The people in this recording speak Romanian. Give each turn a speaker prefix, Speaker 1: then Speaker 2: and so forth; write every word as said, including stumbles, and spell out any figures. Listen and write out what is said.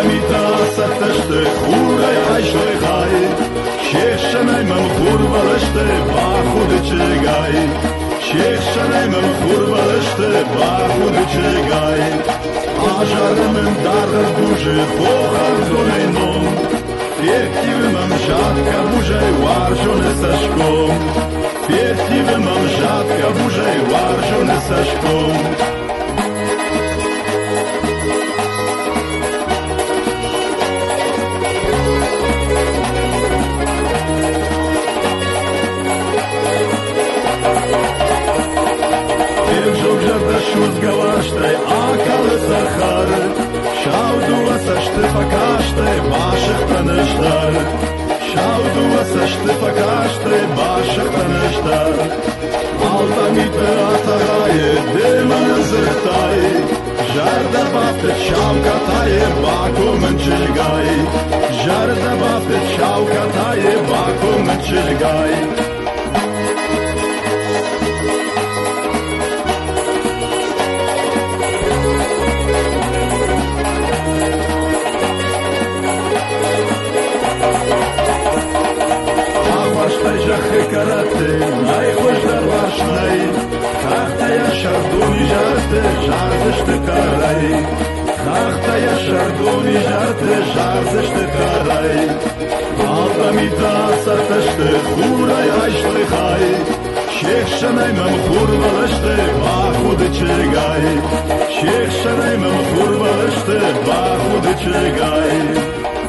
Speaker 1: mită să tăște, hură ai șoi hai, și ne mă curvălăște, bahu de ce gai, și ne mă curvălăște, bahu de ce gai. Așa rămân dar duže, pohar zonei nom, fiective m-am žadka bužej, varžone sa škom, fiective m-am žadka bužej, varžone sa škom. Шузгаваштай, акалы сахар, шаудува сашты факаштай, башах танышдар, шаудува сашты факаштай, башах танышдар. Алтамиты атарае, деманы зыртай, жарда бафты чавкатае, баку мынчылгай, жарда бафты чавкатае, баку мынчылгай. Найхош дарвашнай, хахтая шардуни жарте, жарзышты карай, хахтая шардуни жарте, жарзышты карай. Алдамита саташты, хурай айшты хай, шехшанай мам хурвалашты, бахуды чегай, шехшанай мам хурвалашты, бахуды чегай.